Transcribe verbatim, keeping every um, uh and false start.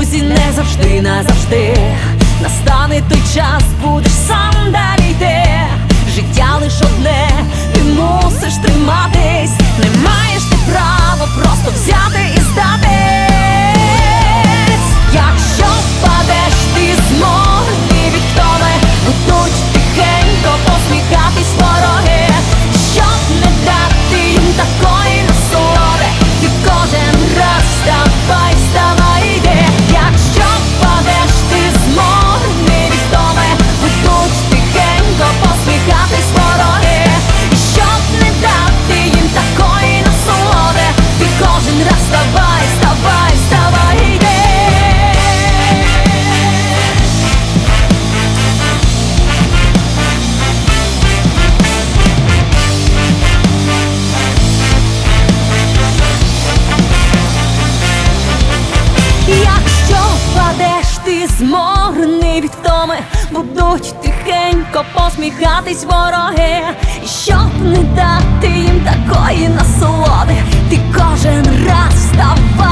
друзі, не завжди, назавжди. Настане той час, будеш сам далі йти. Життя лиш одне, ти мусиш триматись. Не маєш ти права просто взяти і здатись. Якщо впадеш, ти зморний від втоми, будуть тихенько посміхатись вороги, щоб не дати їм такої насолоди. Ти кожен раз вставай, вставай, йди. Якщо впадеш, ти зморний від втоми, будуть тихенько посміхатись вороги, щоб не дати їм такої насолоди. Ти кожен раз вставай, вставай, вставай, йди. Якщо впадеш, ти зморений від втоми, будуть тихенько посміхатись вороги, і щоб не дати їм такої насолоди, ти кожен раз вставай.